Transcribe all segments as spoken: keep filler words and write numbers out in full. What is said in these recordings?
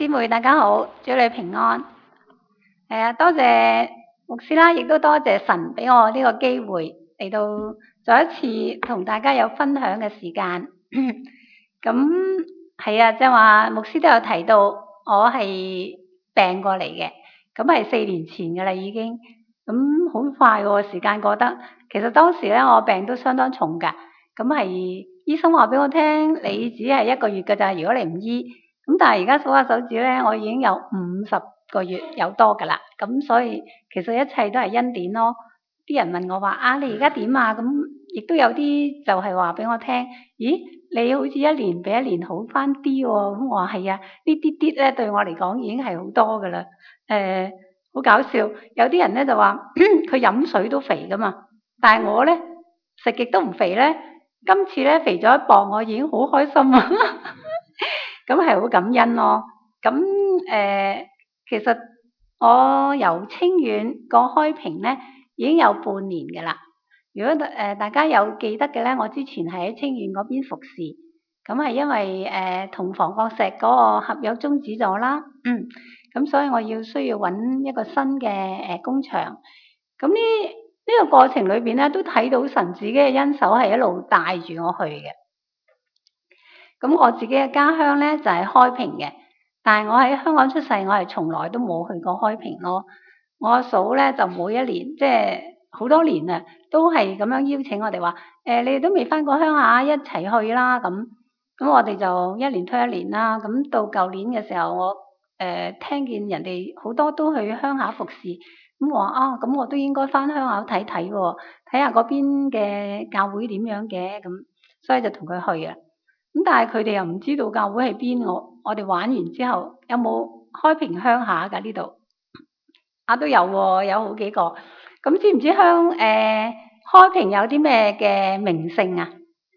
姊妹大家好，主你平安。係啊，多謝牧師啦，亦都多謝神俾我呢個機會嚟到再一次同大家有分享嘅時間。咁係啊，即係話牧師都有提到，我係病過嚟嘅，咁係四年前嘅啦已經。咁好快喎，時間過得。其實當時咧我病都相當重㗎，咁係醫生話俾我聽，你只係一個月㗎咋，如果你唔醫。咁但係而家數下手指咧，我已經有五十個月有多㗎啦。咁所以其實一切都係恩典咯。啲人問我話啊，你而家點啊？咁亦都有啲就係話俾我聽，咦，你好似一年比一年好翻啲喎。咁我話係啊，呢啲啲咧對我嚟講已經係好多㗎啦。誒、呃，好搞笑，有啲人咧就話佢飲水都肥㗎嘛，但係我咧食極都唔肥咧。今次咧肥咗一磅，我已經好開心啊！咁係好感恩咯。咁誒、呃，其實我由清遠過開平咧已經有半年嘅啦。如果誒、呃、大家有記得嘅咧，我之前係喺清遠嗰邊服侍，咁係因為誒同、呃、防國石嗰個合約終止咗啦。嗯，咁所以我要需要揾一個新嘅誒、呃、工場。咁呢呢個過程裏邊咧，都睇到神自己嘅恩手係一路帶住我去嘅。咁我自己嘅家鄉咧就係開平嘅，但係我喺香港出世，我係從來都冇去過開平咯。我阿嫂咧就每一年即係好多年啊，都係咁樣邀請我哋話：誒，你哋都未翻過鄉下，一齊去啦咁。咁我哋就一年推一年啦。咁到舊年嘅時候，我誒聽見人哋好多都去鄉下服侍，咁我話啊，咁我都應該翻鄉下睇睇喎，睇下嗰邊嘅教會點樣嘅咁，所以就同佢去啊。咁但係佢哋又唔知道教會喺邊，我我哋玩完之後有冇開平鄉下㗎呢度？啊都有喎，有好幾個。咁知唔知鄉誒、呃、開平有啲咩嘅名勝啊？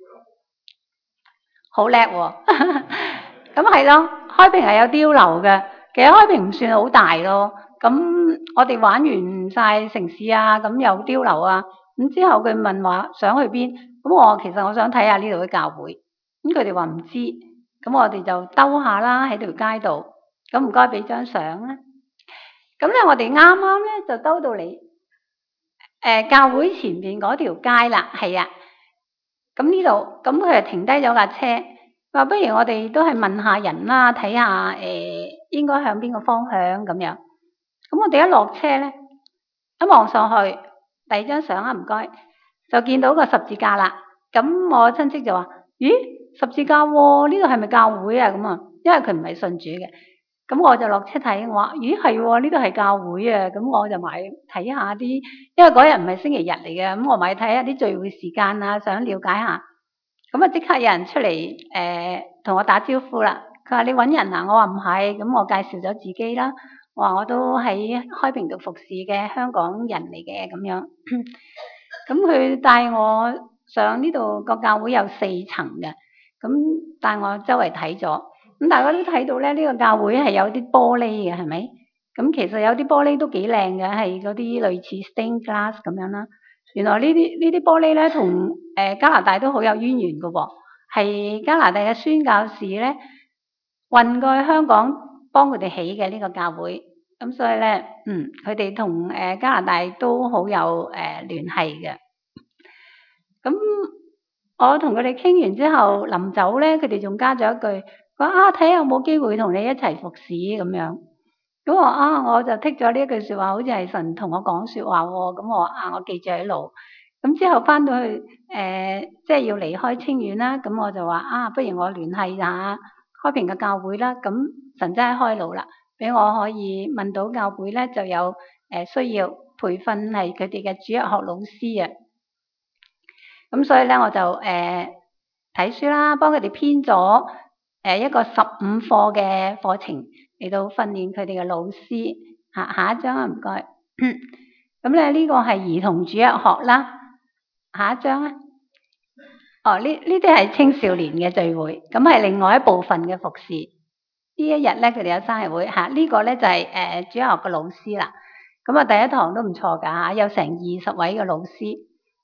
好叻喎！咁係咯，開平係有碉樓嘅。其實開平唔算好大咯。咁我哋玩完晒城市啊，咁有碉樓啊。咁之後佢問話想去邊？咁我其實我想睇下呢度嘅教會。咁佢哋話唔知，咁我哋就兜下啦喺條街度。咁唔該俾張相啦。咁咧我哋啱啱咧就兜到嚟誒、呃、教會前邊嗰條街啦，係啊。咁呢度咁佢就停低咗架車，話不如我哋都係問下人啦，睇下誒應該向邊個方向咁樣。咁我哋一落車咧，一望上去，第二張相啊，唔該，就見到個十字架啦。咁我親戚就話：咦，十字架喎，呢度係咪教會啊？咁啊，因為佢唔係信主嘅。咁我就落車睇，我話：咦，係喎，呢度係教會啊！咁我就埋睇下啲，因為嗰日唔係星期日嚟嘅，咁我埋睇下啲聚會時間啊，想了解下。咁啊，即刻有人出嚟誒同我打招呼啦。佢話：你揾人啊？我話唔係，咁我介紹咗自己啦。我話我都喺開平度服侍嘅香港人嚟嘅咁樣。咁佢帶我上呢度個教會有四層嘅，咁帶我周圍睇咗。咁大家都睇到咧，呢個教會係有啲玻璃嘅，係咪？咁其實有啲玻璃都幾靚嘅，係嗰啲類似 stained glass 咁樣啦。原來呢啲呢啲玻璃咧，同誒加拿大都好有淵源嘅喎，係加拿大嘅宣教士咧運過去香港幫佢哋起嘅呢個教會。咁所以咧，嗯，佢哋同誒加拿大都好有誒聯繫嘅。咁我同佢哋傾完之後，臨走咧，佢哋仲加咗一句。佢話啊，睇下有冇機會同你一齊服侍咁樣。咁我啊，我就剔咗呢一句説話，好似係神同我講説話喎。咁我啊，我記住喺度。咁之後翻到去誒、呃，即係要離開清遠啦。咁我就話啊，不如我聯繫下開平嘅教會啦。咁神真係開路啦，俾我可以問到教會咧，就有誒、呃、需要培訓係佢哋嘅主日學老師啊。咁所以咧，我就誒睇、呃、書啦，幫佢哋編咗。誒一個十五課嘅課程嚟到訓練佢哋嘅老師。下下一張啊，唔該。咁咧呢個係兒童主日學啦。下一張啊。哦，呢呢啲係青少年嘅聚會，咁係另外一部分嘅服侍。呢一日咧，佢哋有生日會嚇。呢、這個咧就係、是、誒、呃、主日學嘅老師啦。咁啊，第一堂都唔錯㗎嚇，有成二十位嘅老師。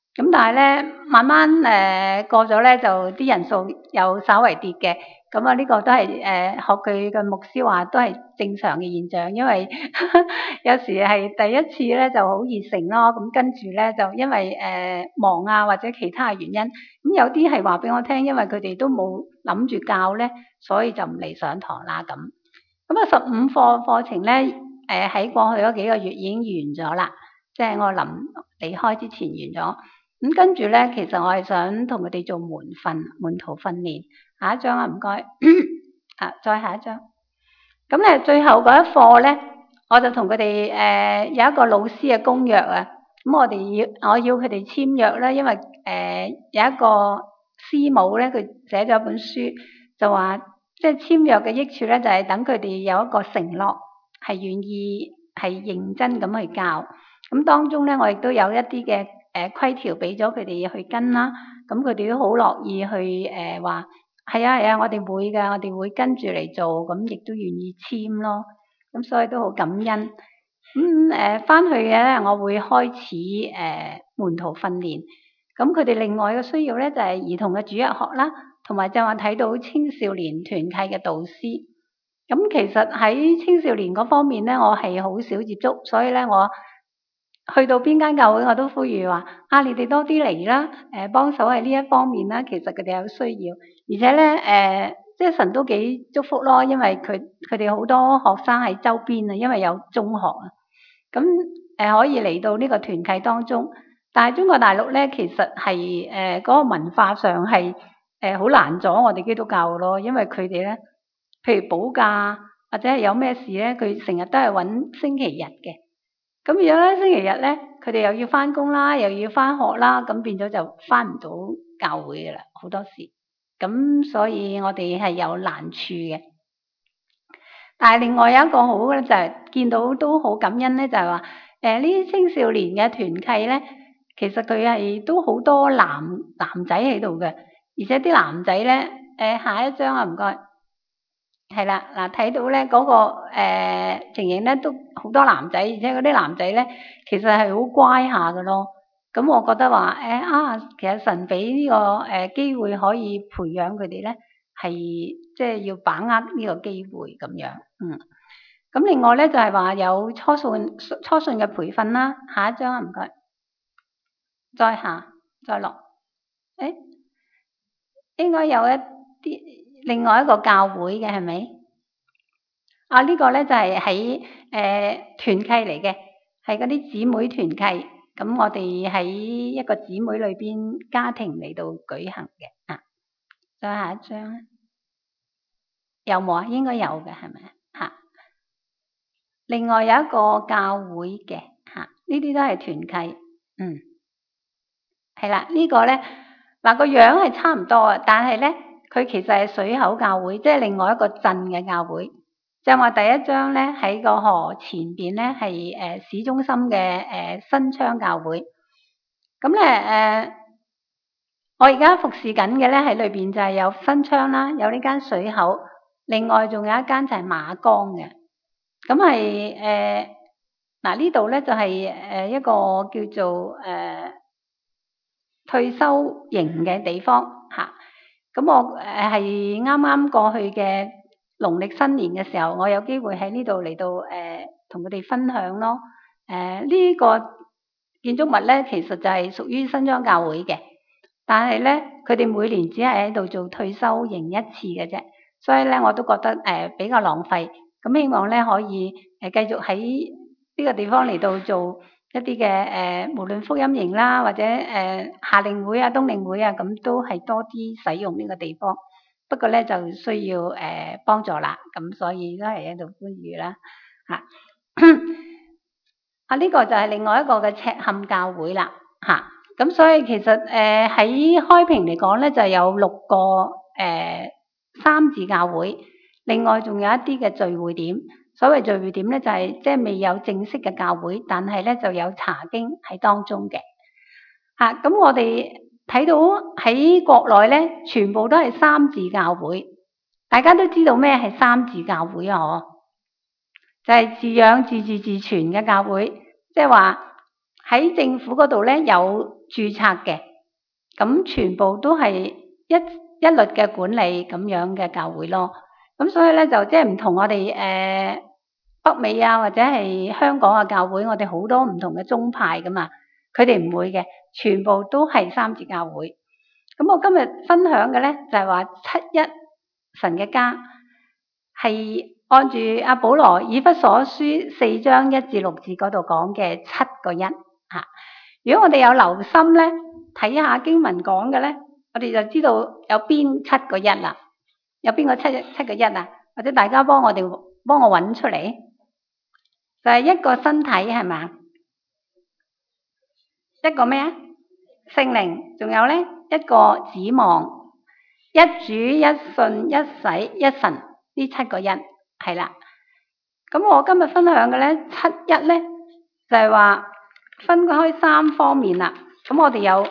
咁但係咧，慢慢誒、呃、過咗咧，就啲人數又稍為跌嘅。咁啊，呢個都係誒、呃、學佢嘅牧師話，都係正常嘅現象，因為呵呵有時係第一次咧就好熱誠咯。咁跟住咧就因為誒、呃、忙啊或者其他嘅原因，咁有啲係話俾我聽，因為佢哋都冇諗住教咧，所以就唔嚟上堂啦咁。咁啊，十五課課程咧，誒、呃、喺過去嗰幾個月已經完咗啦，即係我臨離開之前完咗。咁跟住咧，其實我係想同佢哋做門訓、門徒訓練。下一張啊，唔該。啊，再下一張。咁咧，最後嗰一課咧，我就同佢哋誒有一個老師嘅公約啊。咁我哋要我要佢哋簽約啦，因為誒、呃、有一個師母咧，佢寫咗一本書，就話即係簽約嘅益處咧，就係等佢哋有一個承諾，係願意係認真咁去教。咁當中咧，我亦都有一啲嘅誒規條俾咗佢哋去跟啦。咁佢哋都好樂意去誒話係啊係啊，我哋會㗎，我哋會跟住嚟做，咁亦都願意簽咯。咁所以都好感恩。咁誒翻去嘅咧，我會開始誒、呃、門徒訓練。咁佢哋另外嘅需要咧，就係、是、兒童嘅主日學啦，同埋就話睇到青少年團契嘅導師。咁其實喺青少年嗰方面咧，我係好少接觸，所以咧我去到邊間教會我都呼籲話：啊，你哋多啲嚟啦，誒、呃、幫手喺呢一方面啦。其實佢哋有需要，而且咧誒、呃，即係神都幾祝福咯，因為佢佢哋好多學生喺周邊啊，因為有中學啊，咁誒、呃、可以嚟到呢個團契當中。但係中國大陸咧，其實係誒嗰個文化上係誒好難阻我哋基督教咯，因為佢哋咧，譬如補假或者係有咩事咧，佢成日都係揾星期日嘅。咁如果咧星期日咧，佢哋又要翻工啦，又要翻學啦，咁變咗就翻唔到教會噶啦，好多時。咁所以我哋係有難處嘅。但係另外有一個好咧，就係見到都好感恩咧，就係話誒呢啲青少年嘅團契咧，其實佢係都好多男男仔喺度嘅，而且啲男仔咧誒下一張啊，唔該。係啦，嗱睇到咧嗰個誒情形咧，都好多男仔，而且嗰啲男仔咧，其實係好乖下嘅咯。咁我覺得話誒啊，其實神俾呢個誒機會可以培養佢哋咧，係即係要把握呢個機會咁樣。嗯，咁另外咧就係話有初信初信嘅培訓啦。下一張啊，唔該，再下再落，誒應該有一啲。另外一個教會嘅係咪？啊，呢個咧就係喺誒團契嚟嘅，係嗰啲姊妹團契。咁我哋喺一個姊妹裏邊家庭嚟到舉行嘅。啊，再下一張，有冇啊？應該有嘅，係咪啊？另外有一個教會嘅，嚇，呢啲都係團契。嗯，係啦，呢個咧嗱個樣係差唔多啊，但係咧。佢其實係水口教會，即係另外一個鎮嘅教會。就話第一張咧喺個河前邊咧係誒市中心嘅誒、呃、新昌教會。咁咧誒，我而家服侍緊嘅咧喺裏邊就係有新昌啦，有呢間水口，另外仲有一間就係馬崗嘅。咁係誒嗱呢度咧就係、是、誒一個叫做誒、呃、退休營嘅地方嚇。咁我誒係啱啱過去嘅農曆新年嘅時候，我有機會喺呢度嚟到誒同佢哋分享咯。誒、呃、呢、這個建築物咧，其實就係屬於新莊教會嘅，但係咧佢哋每年只係喺度做退休營一次嘅啫，所以咧我都覺得誒、呃、比較浪費。咁希望咧可以誒繼續喺呢個地方嚟到做一啲嘅誒，無論福音營啦，或者誒、呃、夏令會啊、冬令會啊，咁都係多啲使用呢個地方。不過咧就需要誒、呃、幫助啦，咁所以都係喺度呼籲啦嚇。啊呢、這個就係另外一個嘅赤坎教會啦嚇。咁、啊、所以其實誒喺、呃、開平嚟講咧，就有六個誒、呃、三字教會，另外仲有一啲嘅聚會點。所謂聚會點咧，就係即係未有正式嘅教會，但係咧就有查經喺當中嘅嚇。咁、啊、我哋睇到喺國內咧，全部都係三字教會。大家都知道咩係三字教會啊？嗬，就係、是、自養自治自存嘅教會，即係話喺政府嗰度咧有註冊嘅，咁全部都係一一律嘅管理咁樣嘅教會咯。咁所以咧就即係唔同我哋誒、呃、北美啊或者係香港嘅教會，我哋好多唔同嘅宗派噶嘛，佢哋唔會嘅，全部都係三節教會。咁我今日分享嘅咧就係話七一神嘅家係按住阿保羅以弗所書四章一至六節嗰度講嘅七個一吓。如果我哋有留心咧，睇下經文講嘅咧，我哋就知道有邊七個一啦。有邊個七七個一啊？或者大家幫我哋幫我揾出嚟，就係一個身體係嘛？一個咩啊？聖靈，仲有咧一個指望，一主一信一洗一神，呢七個一係啦。咁我今日分享嘅咧七一咧就係話分開三方面啦。咁我哋有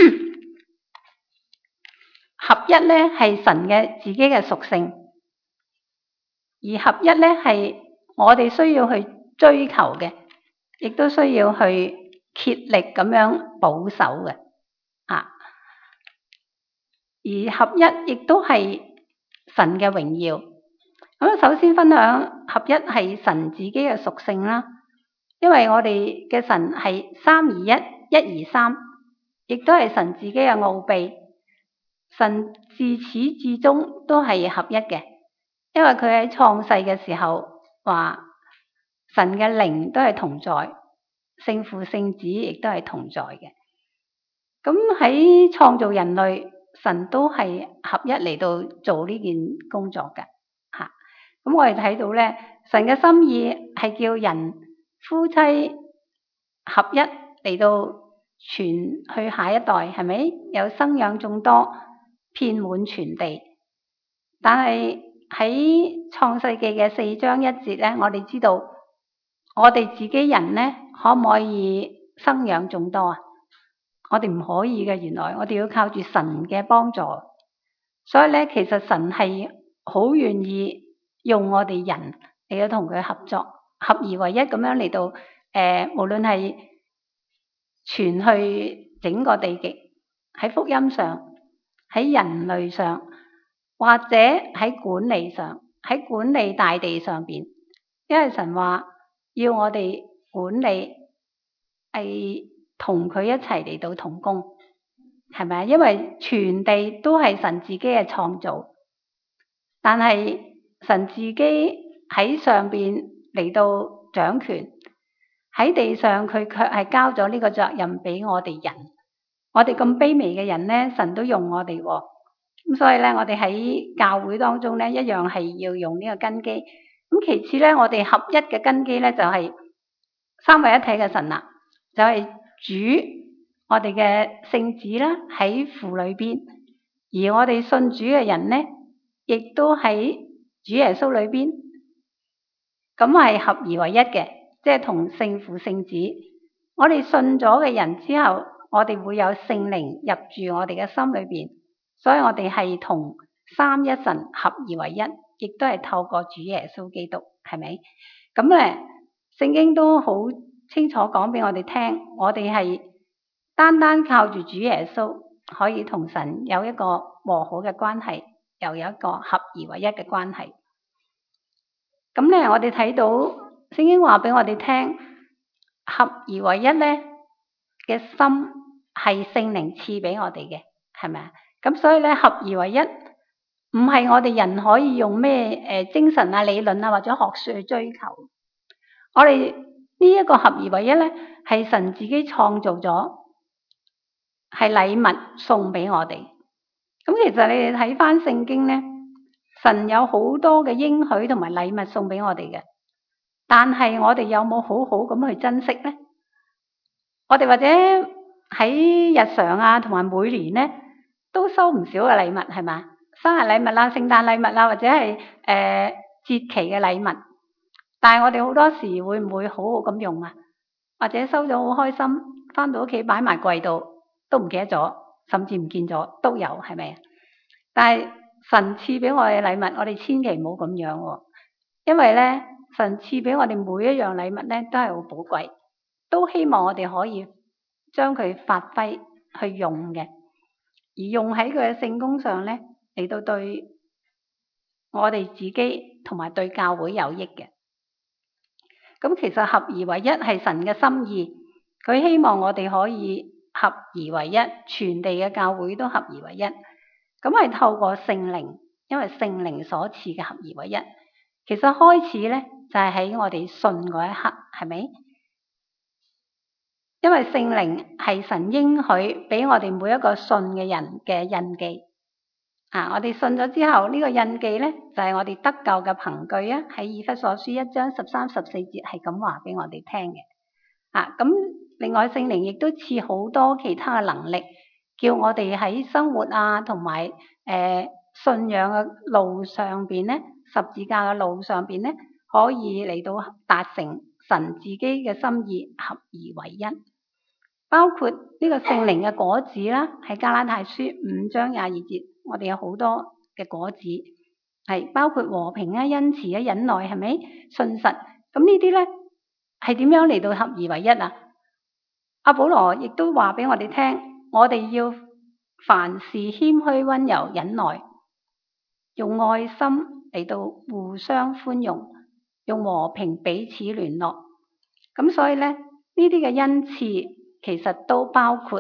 合一咧係神嘅自己嘅屬性，而合一咧係我哋需要去追求嘅，亦都需要去竭力咁樣保守嘅啊。而合一亦都係神嘅榮耀。咁首先分享合一係神自己嘅屬性啦，因為我哋嘅神係三而一，一而三，亦都係神自己嘅奧秘。神自始至終都係合一嘅，因為佢喺創世嘅時候話神嘅靈都係同在，聖父聖子亦都係同在嘅。咁喺創造人類，神都係合一嚟到做呢件工作嘅吓。咁我哋睇到咧，神嘅心意係叫人夫妻合一嚟到傳去下一代，係咪有生養眾多，遍滿全地？但係喺創世記嘅四章一節咧，我哋知道我哋自己人咧可唔可以生養眾多啊？我哋唔可以嘅，原來我哋要靠住神嘅幫助。所以咧，其實神係好願意用我哋人嚟到同佢合作，合而為一咁樣嚟到誒、呃，無論係傳去整個地極，喺福音上，喺人類上，或者喺管理上，喺管理大地上邊。因為神話要我哋管理係同佢一齊嚟到同工，係咪啊？因為全地都係神自己嘅創造，但係神自己喺上邊嚟到掌權，喺地上佢卻係交咗呢個責任俾我哋人。我哋咁卑微嘅人咧，神都用我哋喎。咁所以咧，我哋喺教會當中咧，一樣係要用呢個根基。咁其次咧，我哋合一嘅根基咧，就係三位一體嘅神啦，就係主，我哋嘅聖子啦，喺父裏邊，而我哋信主嘅人咧，亦都喺主耶穌裏邊，咁係合而為一嘅，即係同聖父聖子。我哋信咗嘅人之後，我哋會有聖靈入住我哋嘅心裏邊，所以我哋係同三一神合而為一，亦都係透過主耶穌基督，係咪？咁咧，聖經都好清楚講俾我哋聽，我哋係單單靠住主耶穌，可以同神有一個和好嘅關係，又有一個合而為一嘅關係。咁咧，我哋睇到聖經話俾我哋聽，合而為一咧嘅心係聖靈賜俾我哋嘅，係咪啊？咁所以咧，合而為一唔係我哋人可以用咩誒精神啊、理論啊或者學說去追求。我哋呢一個合而為一咧，係神自己創造咗，係禮物送俾我哋。咁其實你哋睇翻聖經咧，神有好多嘅應許同埋禮物送俾我哋嘅，但係我哋有冇好好咁去珍惜咧？我哋或者喺日常啊，同埋每年咧都收唔少嘅禮物，係嘛？生日禮物啦、聖誕禮物啦，或者係誒、呃、節期嘅禮物。但係我哋好多時會唔會好好咁用啊？或者收咗好開心，翻到屋企擺埋櫃度都唔記得咗，甚至唔見咗都有，係咪啊？但係神賜俾我哋禮物，我哋千祈唔好咁樣喎，因為咧神賜俾我哋每一樣禮物咧都係好寶貴，都希望我哋可以將佢發揮去用嘅，而用喺佢嘅聖工上咧，嚟到對我哋自己同埋對教會有益嘅。咁其實合而為一係神嘅心意，佢希望我哋可以合而為一，全地嘅教會都合而為一。咁係透過聖靈，因為聖靈所賜嘅合而為一。其實開始咧就係喺我哋信嗰一刻，係咪？因為聖靈係神應許俾我哋每一個信嘅人嘅印記。啊，我哋信咗之後，呢個印記咧就係我哋得救嘅憑據啊！喺以弗所書一章十三十四節係咁話俾我哋聽嘅。啊，咁另外聖靈亦都賜好多其他嘅能力，叫我哋喺生活啊同埋誒信仰嘅路上邊咧，十字架嘅路上邊咧，可以嚟到達成神自己嘅心意，合而為一。包括呢個聖靈嘅果子啦，喺加拉太書五章廿二節，我哋有好多嘅果子，係包括和平啊、恩慈啊、忍耐，係咪？信實，咁呢啲咧係點樣嚟到合而為一啊？阿保羅亦都話俾我哋聽，我哋要凡事謙虛、溫柔、忍耐，用愛心嚟到互相寬容，用和平彼此聯絡。咁所以咧，呢啲嘅恩賜其實都包括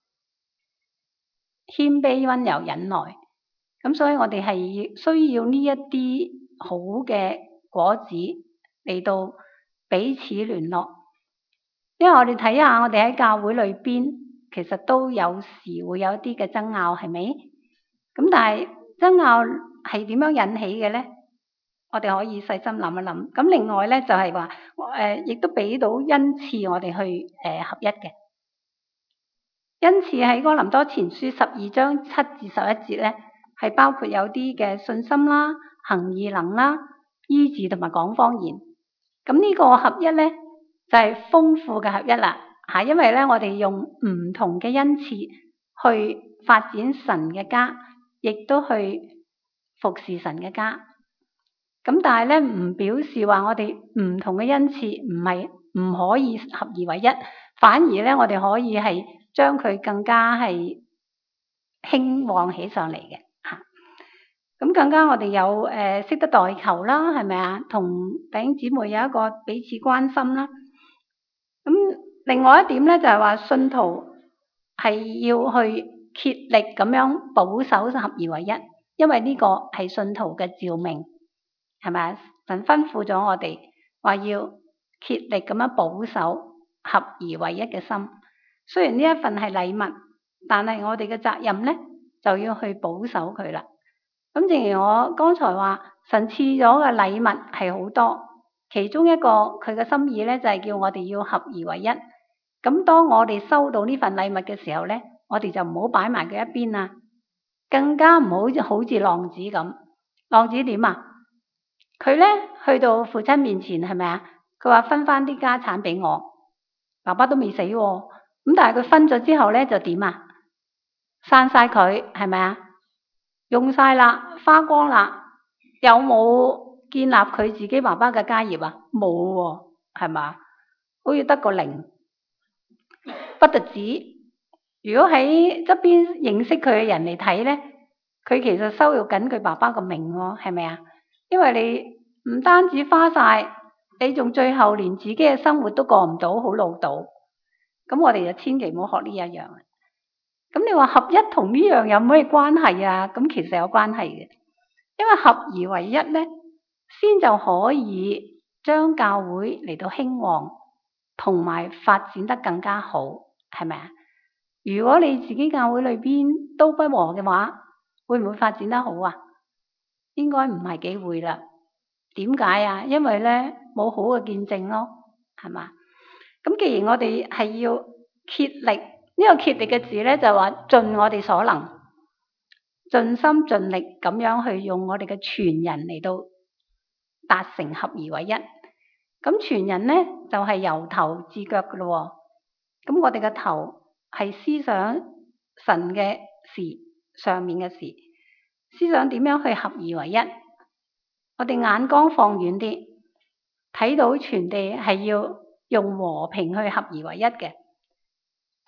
謙卑、溫柔、忍耐。咁所以我哋係需要呢一啲好嘅果子嚟到彼此聯絡。因為我哋睇下，我哋喺教會裏邊，其實都有時會有一啲嘅爭拗，係咪？咁但係爭拗係點樣引起嘅咧？我哋可以細心諗一諗。咁另外咧就係話，誒，亦都俾到恩賜我哋去誒合一嘅。恩賜喺哥林多前書十二章七至十一節咧，係包括有啲嘅信心啦、行異能啦、醫治同埋講方言。咁呢個合一咧就係豐富嘅合一啦，吓，因為咧我哋用唔同嘅恩賜去發展神嘅家，亦都去服侍神嘅家。咁但係咧唔表示話我哋唔同嘅恩賜唔係唔可以合而為一，反而咧我哋可以係將佢更加係興旺起上嚟嘅吓。咁更加我哋有誒識得代求啦，係咪啊？同弟兄姊妹有一個彼此關心啦。咁另外一點咧就係話信徒係要去竭力咁樣保守合而為一，因為呢個係信徒嘅召命。係咪？神吩咐咗我哋話要竭力咁樣保守合而為一嘅心。雖然呢一份係禮物，但係我哋嘅責任咧就要去保守佢啦。咁正如我剛才話，神賜咗嘅禮物係好多，其中一個佢嘅心意咧就係叫我哋要合而為一。咁當我哋收到呢份禮物嘅時候咧，我哋就唔好擺埋佢一邊啦，更加唔好好似浪子咁。浪子點啊？佢咧去到父親面前，係咪啊？佢話分翻啲家產俾我，爸爸都未死喎。咁但係佢分咗之後咧就點啊？散晒佢，係咪啊？用晒啦，花光啦，有冇建立佢自己爸爸嘅家業啊？冇喎，係嘛？好似得個零，不特止。如果喺側邊認識佢嘅人嚟睇咧，佢其實羞辱緊佢爸爸個名喎，係咪啊？因為你唔單止花晒，你仲最後連自己嘅生活都過唔到，好潦倒。咁我哋就千祈唔好學呢一樣。咁你話合一同呢樣有咩關係啊？咁其實有關係嘅，因為合而為一咧，先就可以將教會嚟到興旺，同埋發展得更加好，係咪啊？如果你自己教會裏邊都不和嘅話，會唔會發展得好啊？應該唔係幾會啦。點解啊？因為咧冇好嘅見證咯，係嘛？咁既然我哋係要竭力，呢個竭力嘅字咧就話盡我哋所能，盡心盡力咁樣去用我哋嘅全人嚟到達成合而為一。咁全人咧就係由頭至腳噶咯。咁我哋嘅頭係思想神嘅事，上面嘅事，思想點樣去合而為一。我哋眼光放遠啲，睇到全地係要用和平去合而為一嘅。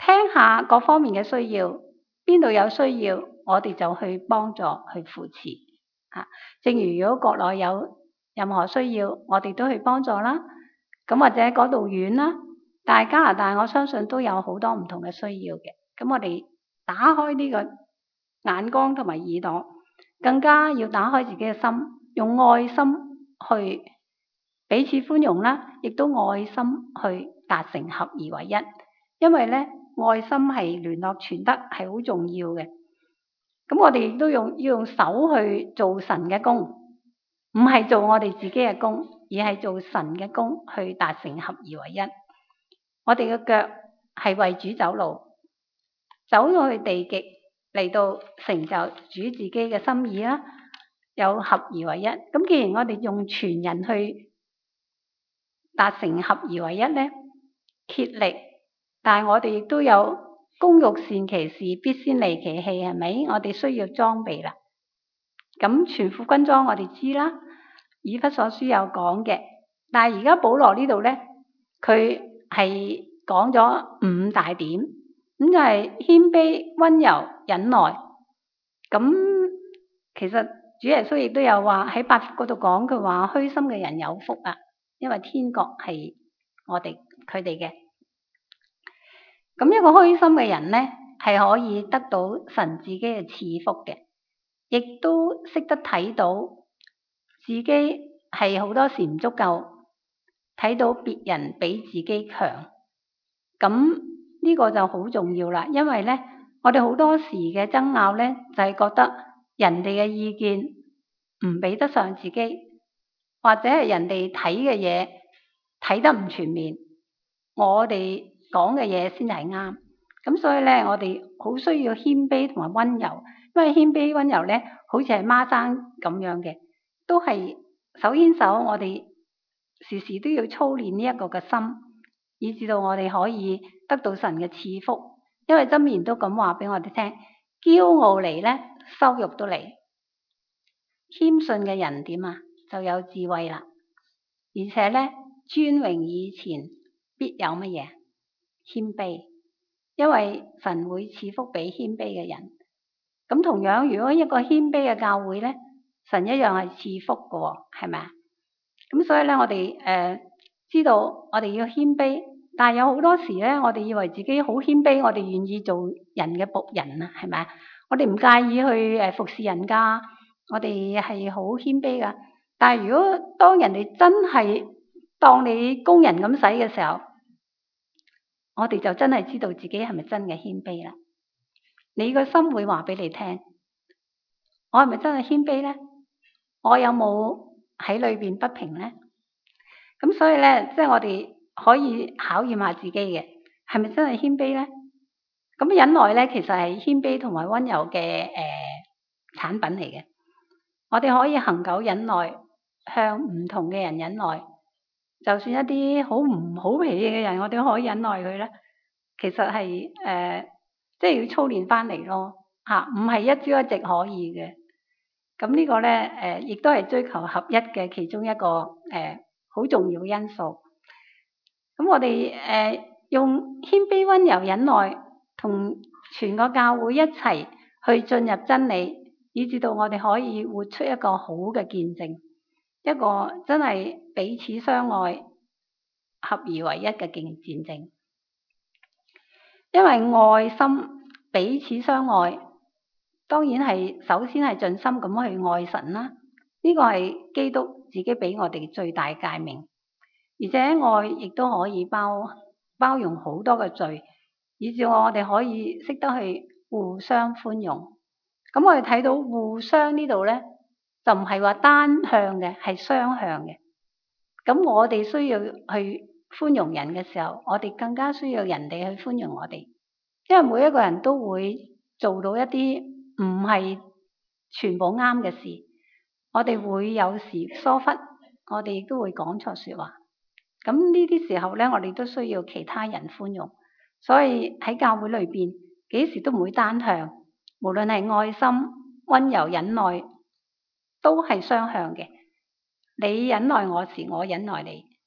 聽下各方面嘅需要，邊度有需要，我哋就去幫助去扶持嚇。正如如果國內有任何需要，我哋都去幫助啦。咁或者嗰度遠啦，但係加拿大我相信都有好多唔同嘅需要嘅。咁我哋打開呢個眼光同埋耳朵，更加要打開自己嘅心，用愛心去彼此寬容啦，亦都愛心去達成合而為一。因為咧，愛心係聯絡傳德係好重要嘅。咁我哋亦都用要用手去做神嘅工，唔係做我哋自己嘅工，而係做神嘅工去達成合而為一。我哋嘅腳係為主走路，走到去地極嚟到成就主自己嘅心意啦，有合而為一。咁既然我哋用全人去達成合而為一咧，竭力，但係我哋亦都有工欲善其事，必先利其器，係咪？我哋需要裝備啦。咁全副軍裝我哋知啦，以弗所書有講嘅。但係而家保羅呢度咧，佢係講咗五大點，咁就係謙卑、溫柔、忍耐。咁其實主耶穌亦都有話喺八福嗰度講，佢話虛心嘅人有福啊，因為天國係我哋佢哋嘅。咁一個虛心嘅人咧，係可以得到神自己嘅賜福嘅，亦都識得睇到自己係好多時唔足夠，睇到別人比自己強。咁呢個就好重要啦，因為咧，我哋好多時嘅爭拗咧，就係覺得人哋嘅意見唔比得上自己，或者係人哋睇嘅嘢睇得唔全面，我哋講嘅嘢先係啱。咁所以咧，我哋好需要謙卑同埋溫柔，因為謙卑溫柔咧，好似係孖生咁樣嘅，都係手牽手。我哋時時都要操練呢一個嘅心，以至到我哋可以得到神嘅賜福。因為箴言都咁話俾我哋聽，驕傲嚟咧，羞辱都嚟；謙遜嘅人點啊，就有智慧啦。而且咧，尊榮以前必有乜嘢？謙卑，因為神會賜福俾謙卑嘅人。咁同樣，如果一個謙卑嘅教會咧，神一樣係賜福嘅，係咪啊？咁所以咧，我哋誒、呃、知道我哋要謙卑，但係有好多時咧，我哋以為自己好謙卑，我哋願意做人嘅僕人啊，係咪啊？我哋唔介意去誒服侍人噶，我哋係好謙卑噶。但係如果當人哋真係當你工人咁使嘅時候，我哋就真係知道自己係咪真嘅謙卑啦。你個心會話俾你聽，我係咪真係謙卑咧？我有冇喺裏邊不平咧？咁所以咧，即係我哋可以考驗下自己嘅，係咪真係謙卑咧？咁忍耐咧，其實係謙卑同埋溫柔嘅誒產品嚟嘅。我哋可以恆久忍耐，向唔同嘅人忍耐，就算一啲好唔好脾氣嘅人，我哋可以忍耐佢咧。其實係誒。呃即係要操練翻嚟咯，嚇，唔係一朝一夕可以嘅。咁呢個咧，誒、呃，亦都係追求合一嘅其中一個誒好、呃、重要嘅因素。咁我哋誒、呃、用謙卑溫柔忍耐，同全個教會一齊去進入真理，以至到我哋可以活出一個好嘅見證，一個真係彼此相愛、合而為一嘅見見證。因為愛心彼此相愛，當然係首先係盡心咁去愛神啦。呢個係基督自己俾我哋最大誡命，而且愛亦都可以包包容好多嘅罪，以至我哋可以識得去互相寬容。咁我哋睇到互相呢度咧，就唔係話單向嘅，係雙向嘅。咁我哋需要去寬容人嘅時候，我哋更加需要人哋去寬容我哋，因為每一個人都會做到一啲唔係全部啱嘅事，我哋會有時疏忽，我哋亦都會講錯說話。咁呢啲時候咧，我哋都需要其他人寬容。所以喺教會裏邊，幾時都唔會單向，無論係愛心、溫柔、忍耐，都係雙向嘅。你忍耐我時，我忍耐你。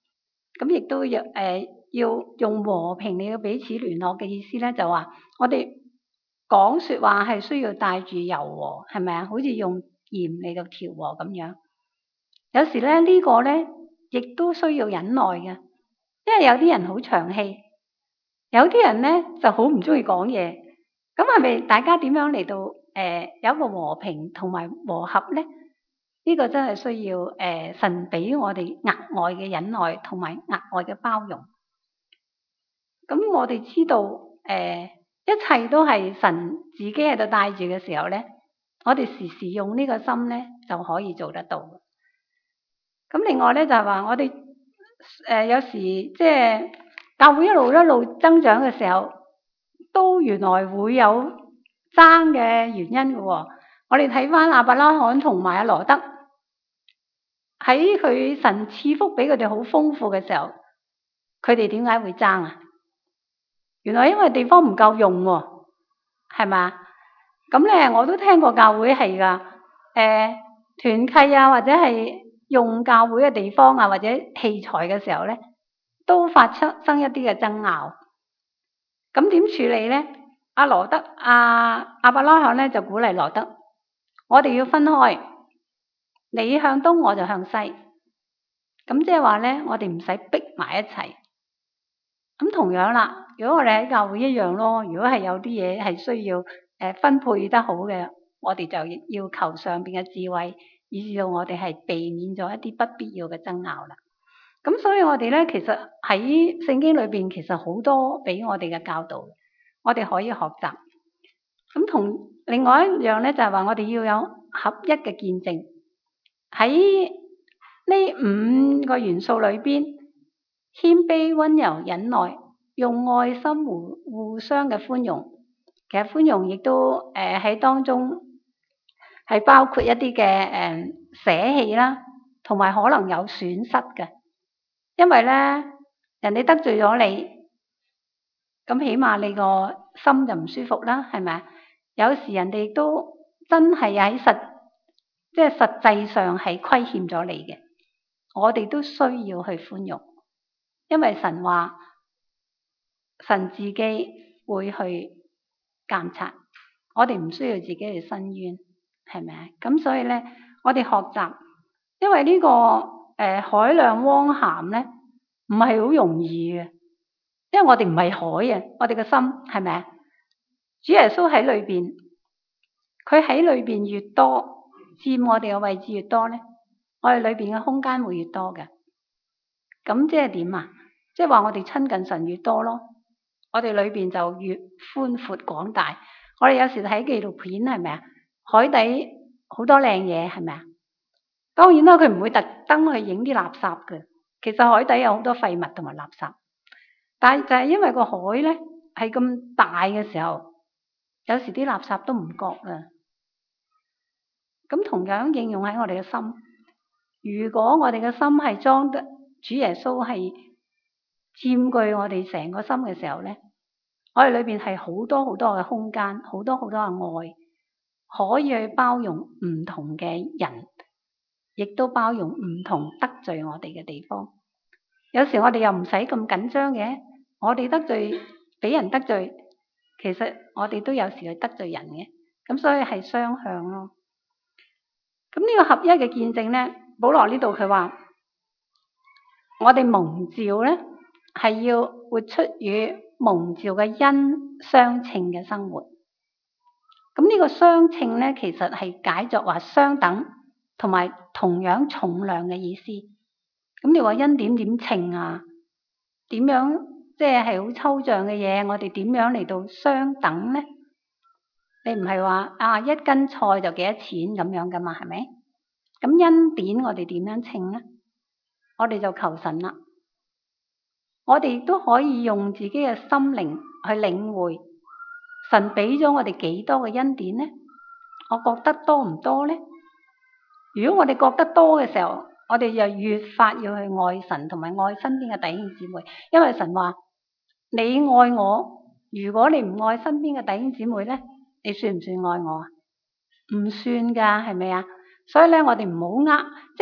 咁亦都要誒、呃、要用和平嚟到彼此聯絡嘅意思咧，就話我哋講說話係需要帶住柔和，係咪啊？好似用鹽嚟到調和咁樣。有時咧呢、呢個咧亦都需要忍耐嘅，因為有啲人好長氣，有啲人咧就好唔中意講嘢。咁係咪大家點樣嚟到誒、呃、有一個和平同埋和合咧？呢個真係需要誒、呃、神俾我哋額外嘅忍耐同埋額外嘅包容。咁我哋知道誒、呃、一切都係神自己喺度帶住嘅時候咧，我哋時時用呢個心咧就可以做得到。咁另外咧就係話我哋誒、呃、有時即係教會一路一路增長嘅時候，都原來會有爭嘅原因嘅喎。我哋睇翻亞伯拉罕同埋阿羅德。喺佢神賜福俾佢哋好豐富嘅時候，佢哋點解會爭啊？原來因為地方唔夠用喎，係嘛？咁咧我都聽過教會係噶，誒團契啊或者係用教會嘅地方啊或者器材嘅時候咧，都發出生一啲嘅爭拗。咁點處理咧？阿羅德阿亞伯拉罕咧就鼓勵羅德，我哋要分開。你向東，我就向西，咁即係話咧，我哋唔使逼埋一齊。咁同樣啦，如果我哋喺教會一樣咯，如果係有啲嘢係需要誒分配得好嘅，我哋就要求上邊嘅智慧，以至到我哋係避免咗一啲不必要嘅爭拗啦。咁所以我哋咧，其實喺聖經裏邊，其實好多俾我哋嘅教導，我哋可以學習。咁同另外一樣咧，就係話我哋要有合一嘅見證。喺呢五個元素裏邊，謙卑、溫柔、忍耐，用愛心互互相嘅寬容。其實寬容亦都誒喺、呃、當中係包括一啲嘅誒捨棄啦，同埋可能有損失嘅。因為咧，人哋得罪咗你，咁起碼你個心就唔舒服啦，係咪啊？有時人哋都真係喺實。即係實際上係虧欠咗你嘅，我哋都需要去寬容，因為神話神自己會去監察，我哋唔需要自己去申冤，係咪啊？咁所以咧，我哋學習，因為呢、這個誒、呃、海量汪涵咧，唔係好容易嘅，因為我哋唔係海啊，我哋嘅心係咪啊？主耶穌喺裏邊，佢喺裏邊越多。佔我哋嘅位置越多咧，我哋裏邊嘅空間會越多嘅。咁即係點啊？即係話我哋親近神越多咯，我哋裏邊就越寬闊廣大。我哋有時睇紀錄片係咪啊？海底好多靚嘢係咪啊？當然啦，佢唔會特登去影啲垃圾嘅。其實海底有好多廢物同埋垃圾，但係就係因為個海咧係咁大嘅時候，有時啲垃圾都唔覺啊。咁同樣應用喺我哋嘅心，如果我哋嘅心係裝得主耶穌係佔據我哋成個心嘅時候咧，我哋裏邊係好多好多嘅空間，好多好多嘅愛，可以去包容唔同嘅人，亦都包容唔同得罪我哋嘅地方。有時我哋又唔使咁緊張嘅，我哋得罪俾人得罪，其實我哋都有時去得罪人嘅，咁所以係雙向咯。咁呢個合一嘅見證咧，保羅呢度佢話，我哋蒙召咧係要活出與蒙召嘅恩相稱嘅生活。咁呢個相稱咧，其實係解作話相等同埋同樣重量嘅意思。咁你話恩點點稱啊？點樣即係係好抽象嘅嘢？我哋點樣嚟到相等咧？你唔係話啊一斤菜就幾多錢咁樣噶嘛？係咪？咁恩典我哋點樣稱咧？我哋就求神啦。我哋都可以用自己嘅心靈去領會神俾咗我哋幾多嘅恩典咧？我覺得多唔多咧？如果我哋覺得多嘅時候，我哋就越發要去愛神同埋愛身邊嘅弟兄姊妹，因為神話你愛我，如果你唔愛身邊嘅弟兄姊妹咧，你算唔算愛我啊？唔算噶，係咪啊？所以咧，我哋唔好呃，即係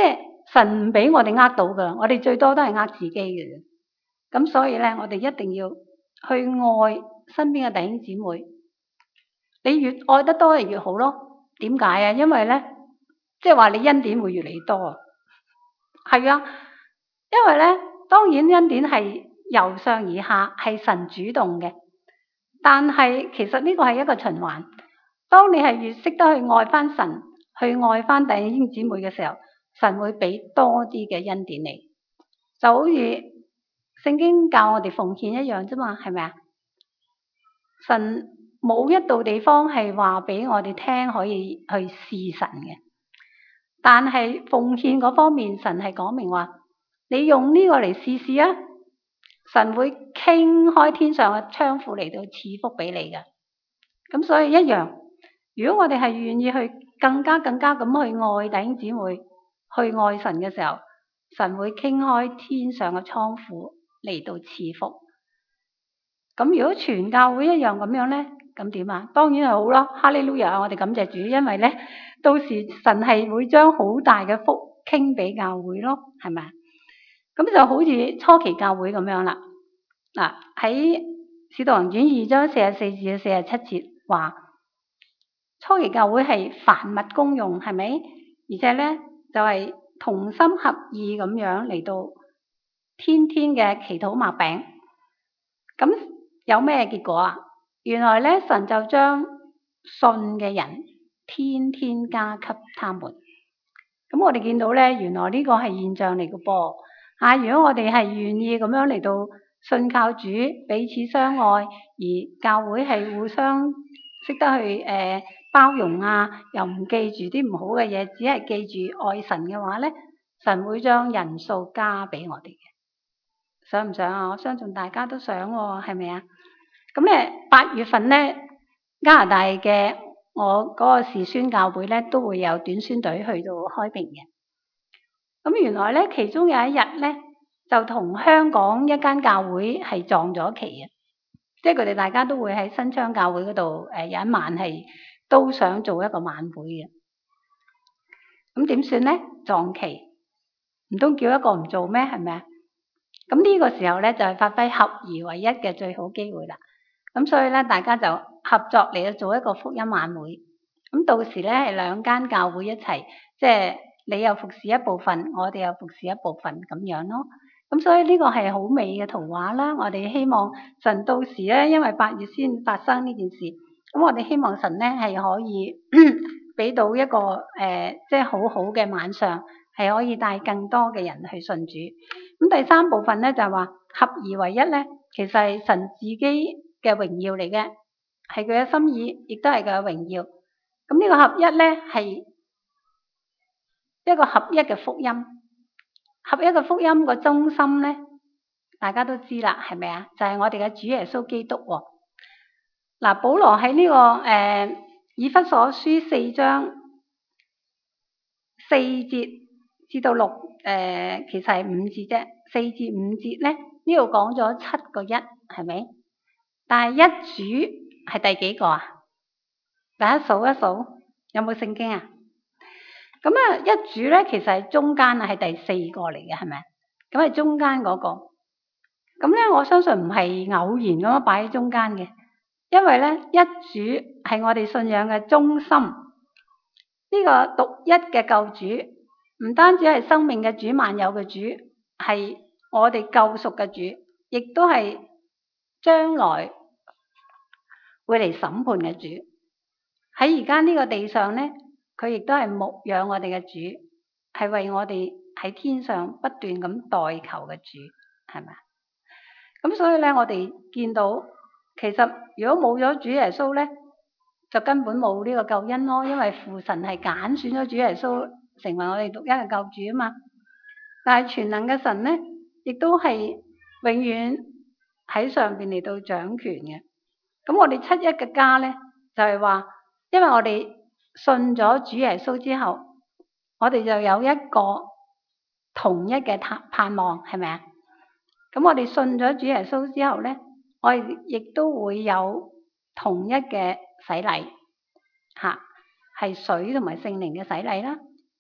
神唔俾我哋呃到噶，我哋最多都係呃自己嘅啫。咁所以咧，我哋一定要去愛身邊嘅弟兄姊妹。你越愛得多，就越好咯。點解啊？因為咧，即係話你恩典會越嚟越多。係啊，因為咧，當然恩典係由上而下，係神主動嘅。但係其實呢個係一個循環。當你係越識得去愛翻神，去愛翻弟兄姊妹嘅時候，神會俾多啲嘅恩典你。就好似聖經教我哋奉獻一樣啫嘛，係咪啊？神冇一度地方係話俾我哋聽可以去試神嘅，但係奉獻嗰方面，神係講明話，你用呢個嚟試試啊，神會傾開天上嘅窗戶嚟到賜福俾你嘅。咁所以一樣，如果我哋係願意去更加更加咁去愛弟兄姊妹，去愛神嘅時候，神會傾開天上嘅窗戶嚟到賜福。咁如果全教會一樣咁樣咧，咁點啊？當然係好咯，哈利路亞！我哋感謝主，因為咧，到時神係會將好大嘅福傾俾教會咯，係咪啊？咁就好似初期教會咁樣啦。嗱，喺《使徒行傳》二章四十四至四十七節話，初期教會係凡物公用，係咪？而且咧就係、是、同心合意咁樣嚟到天天嘅祈禱擘餅。咁有咩結果啊？原來咧，神就將信嘅人天天加給他們。咁我哋見到咧，原來呢個係現象嚟嘅噃。啊，如果我哋係願意咁樣嚟到信靠主，彼此相愛，而教會係互相識得去誒、呃、包容啊，又唔記住啲唔好嘅嘢，只係記住愛神嘅話咧，神會將人數加俾我哋嘅。想唔想啊？我相信大家都想喎，係咪啊？咁咧八月份咧，加拿大嘅我嗰個士宣教會咧都會有短宣隊去到開平嘅。咁原來咧其中有一日咧就同香港一間教會係撞咗期嘅，即係佢哋大家都會喺新昌教會嗰度誒有一晚係都想做一個晚會嘅。咁點算咧？撞期唔通叫一個唔做咩？係咪啊？咁呢個時候咧就係發揮合而為一嘅最好機會啦。咁所以咧，大家就合作嚟到做一個福音晚會。咁到時咧係兩間教會一齊，即係你又服侍一部分，我哋又服侍一部分咁樣咯。咁所以呢個係好美嘅圖畫啦。我哋希望神到時咧，因為八月先發生呢件事，咁我哋希望神咧係可以俾到一個誒、呃，即係好好嘅晚上，係可以帶更多嘅人去信主。咁第三部分咧就係話合而為一咧，其實係神自己嘅榮耀嚟嘅，係佢嘅心意，亦都係佢嘅榮耀。咁呢個合一咧係一個合一嘅福音，合一嘅福音個中心咧，大家都知啦，係咪啊？就係、是、我哋嘅主耶穌基督、哦。嗱，保羅喺呢、這個誒、呃、以弗所書四章四節至到六誒、呃，其實係五節啫，四至五節咧呢度講咗七個一，係咪？但係一主係第幾個啊？大家數一數，有冇聖經啊？咁啊，一主咧其實係中間啊，係第四個嚟嘅，係咪？咁係中間嗰個。咁咧，我相信唔係偶然咁樣擺喺中間嘅，因為咧一主係我哋信仰嘅中心。呢個獨一嘅救主，唔單止係生命嘅主、萬有嘅主，係我哋救贖嘅主，亦都係將來會嚟審判嘅主。喺而家呢個地上咧，佢亦都係牧養我哋嘅主，係為我哋喺天上不斷咁代求嘅主，係咪？咁所以咧，我哋見到其實如果冇咗主耶穌咧，就根本冇呢個救恩咯，因為父神係揀選咗主耶穌成為我哋獨一嘅救主啊嘛。但係全能嘅神咧，亦都係永遠喺上邊嚟到掌權嘅。咁我哋七一嘅家咧，就係話，因為我哋信咗主耶穌之後，我哋就有一個同一嘅盼望，係咪啊？咁我哋信咗主耶穌之後咧，我哋亦都會有同一嘅洗禮，吓，係水同埋聖靈嘅洗禮啦。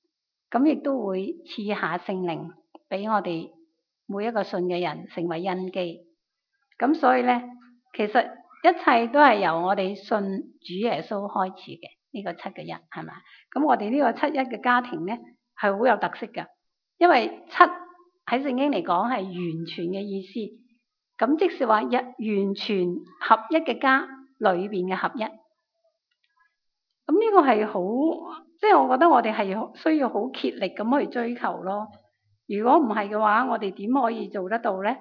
咁亦都會賜下聖靈俾我哋每一個信嘅人成為印記。咁所以咧，其實一切都係由我哋信主耶穌開始嘅，呢個七嘅一係咪？咁我哋呢個七一嘅家庭咧係好有特色㗎，因為七喺聖經嚟講係完全嘅意思。咁即是話一完全合一嘅家裏邊嘅合一。咁呢個係好，即係我覺得我哋係需要好竭力咁去追求咯。如果唔係嘅話，我哋點可以做得到咧？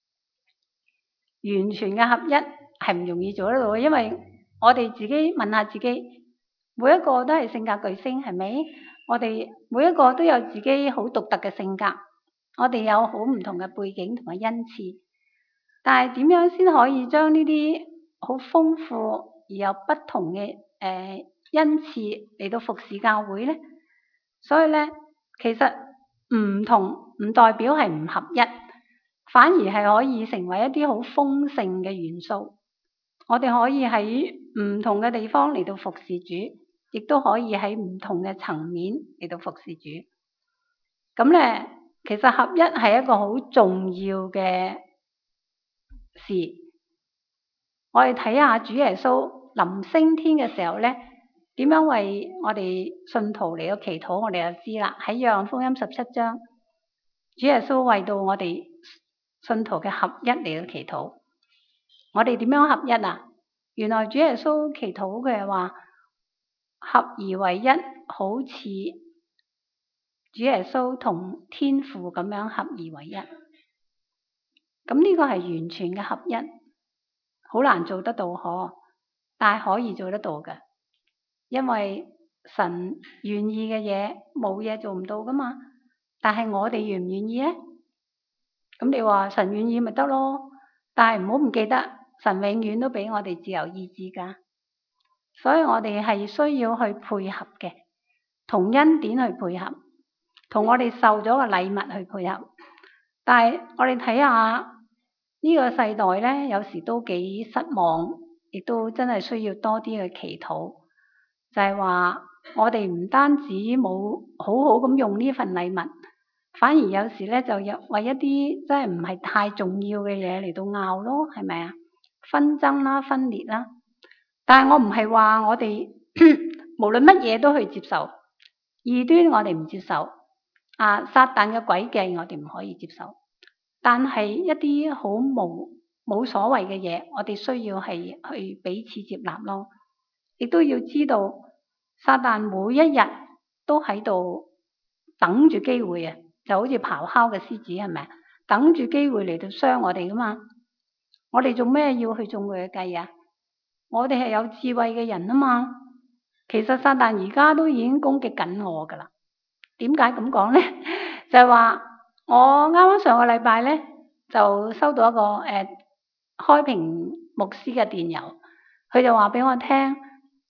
完全嘅合一係唔容易做得到嘅，因為我哋自己問下自己，每一個都係性格巨星，係咪？我哋每一個都有自己好獨特嘅性格，我哋有好唔同嘅背景同埋恩賜，但係點樣先可以將呢啲好豐富而又不同嘅誒、呃、恩賜嚟到服侍教會咧？所以咧，其實唔同唔代表係唔合一，反而係可以成為一啲好豐盛嘅元素。我哋可以喺唔同嘅地方嚟到服侍主，亦都可以喺唔同嘅層面嚟到服侍主。咁咧，其實合一係一個好重要嘅事。我哋睇下主耶穌臨升天嘅時候咧，點樣為我哋信徒嚟到祈禱，我哋就知啦。喺約翰福音十七章，主耶穌為到我哋信徒嘅合一嚟到祈禱。我哋點樣合一啊？原來主耶穌祈禱嘅話，合而為一，好似主耶穌同天父咁樣合而為一。咁呢個係完全嘅合一，好難做得到可，但係可以做得到嘅。因為神願意嘅嘢，冇嘢做唔到噶嘛。但係我哋願唔願意咧？咁你話神願意咪得咯？但係唔好唔記得，神永遠都俾我哋自由意志噶。所以我哋係需要去配合嘅，同恩典去配合，同我哋受咗嘅禮物去配合。但係我哋睇下呢個世代咧，有時都幾失望，亦都真係需要多啲嘅祈禱。就係話我哋唔單止冇好好咁用呢份禮物，反而有時咧就有為一啲真係唔係太重要嘅嘢嚟到拗咯，係咪啊？紛爭啦，分裂啦。但係我唔係話我哋無論乜嘢都去接受，異端我哋唔接受，啊撒旦嘅詭計我哋唔可以接受。但係一啲好冇冇所謂嘅嘢，我哋需要係去彼此接納咯。亦都要知道，撒旦每一日都喺度等住機會啊，就好似咆哮嘅獅子，係咪？等住機會嚟到傷我哋噶嘛。我哋做咩要去中佢嘅計啊？我哋係有智慧嘅人啊嘛。其實撒旦而家都已經攻擊緊我噶啦。點解咁講咧？就係話我啱啱上個禮拜咧就收到一個誒、呃、開平牧師嘅電郵，佢就話俾我聽，誒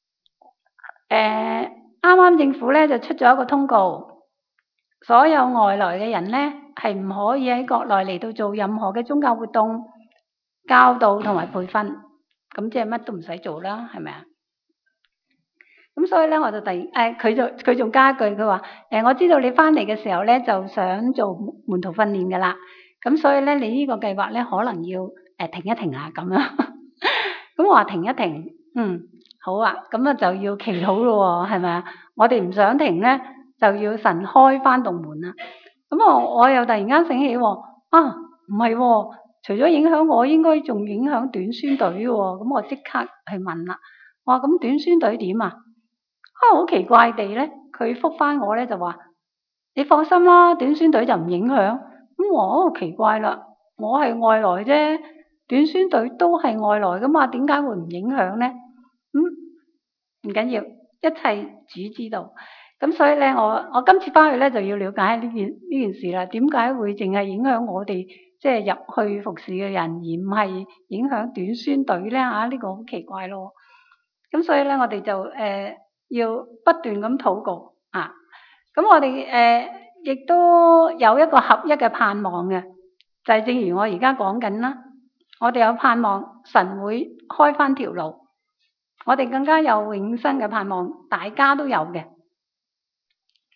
啱啱政府咧就出咗一個通告，所有外來嘅人咧係唔可以喺國內嚟到做任何嘅宗教活動、教導同埋培訓，咁即係乜都唔使做啦，係咪啊？咁所以咧，我就突然誒，佢就佢仲加一句，佢話誒，我知道你翻嚟嘅時候咧，就想做門徒訓練噶啦，咁所以咧，你呢個計劃咧，可能要誒、呃、停一停啊，咁樣。咁我話停一停，嗯，好啊，咁啊就要祈禱咯，係咪啊？我哋唔想停咧，就要神開翻道門啦。咁我我又突然間醒起，啊，唔係喎，除咗影響我，應該仲影響短宣隊喎。咁我即刻去問啦，我話咁短宣隊點啊？啊，好奇怪地咧，佢覆翻我咧就話：你放心啦，短宣隊就唔影響。咁我好奇怪啦，我係外來啫，短宣隊都係外來噶嘛，點解會唔影響咧？咁唔緊要，一切主知道。咁所以咧，我我今次翻去咧就要了解呢件呢件事啦。點解會淨係影響我哋即係入去服侍嘅人，而唔係影響短宣隊咧？嚇，呢個好奇怪咯。咁所以咧，我哋就誒。呃要不斷咁禱告啊！咁我哋誒亦都有一個合一嘅盼望嘅，就係、是、正如我而家講緊啦，我哋有盼望神會開翻條路，我哋更加有永生嘅盼望，大家都有嘅。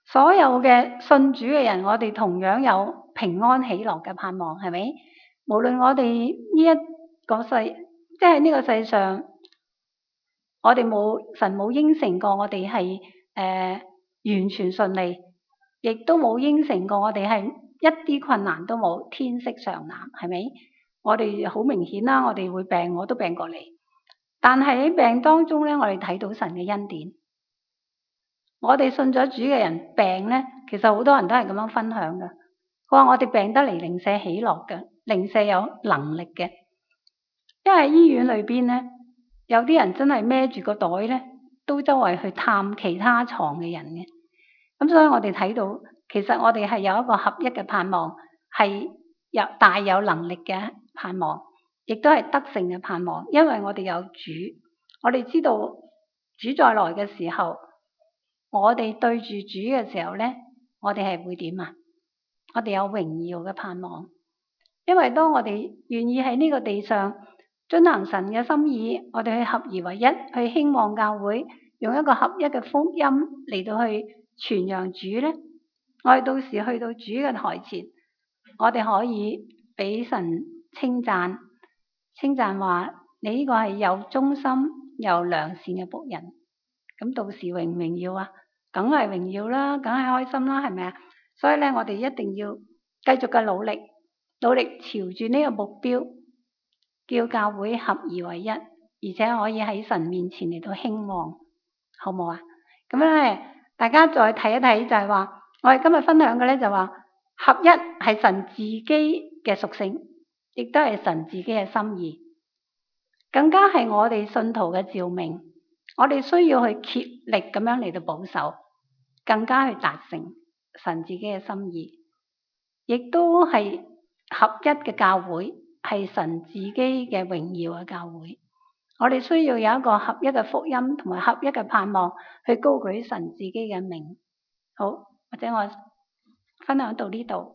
所有嘅信主嘅人，我哋同樣有平安喜樂嘅盼望，係咪？無論我哋呢一個世，即係呢個世上，我哋冇神冇應承過我哋係誒完全順利，亦都冇應承過我哋係一啲困難都冇，天色常藍，係咪？我哋好明顯啦，我哋會病，我都病過嚟。但係喺病當中咧，我哋睇到神嘅恩典。我哋信咗主嘅人病咧，其實好多人都係咁樣分享嘅。佢話我哋病得嚟零舍喜樂嘅，零舍有能力嘅。因為醫院裏邊咧，有啲人真係孭住個袋咧，都周圍去探其他床嘅人嘅。咁所以我哋睇到，其實我哋係有一個合一嘅盼望，係有大有能力嘅盼望，亦都係得勝嘅盼望。因為我哋有主，我哋知道主再來嘅時候，我哋對住主嘅時候咧，我哋係會點啊？我哋有榮耀嘅盼望，因為當我哋願意喺呢個地上遵行神嘅心意，我哋去合而為一，去興旺教會，用一個合一嘅福音嚟到去傳揚主咧，我哋到時去到主嘅台前，我哋可以俾神稱讚，稱讚話你呢個係有忠心、有良善嘅僕人。咁到時榮唔榮耀啊？梗係榮耀啦，梗係開心啦，係咪啊？所以咧，我哋一定要繼續嘅努力，努力朝住呢個目標，叫教會合而為一，而且可以喺神面前嚟到興旺，好唔好啊？咁咧，大家再睇一睇，就係話，我哋今日分享嘅咧就話，合一係神自己嘅屬性，亦都係神自己嘅心意，更加係我哋信徒嘅召命。我哋需要去竭力咁樣嚟到保守，更加去達成神自己嘅心意，亦都係合一嘅教會，係神自己嘅榮耀嘅教會。我哋需要有一個合一嘅福音同埋合一嘅盼望，去高舉神自己嘅名。好，或者我分享到呢度。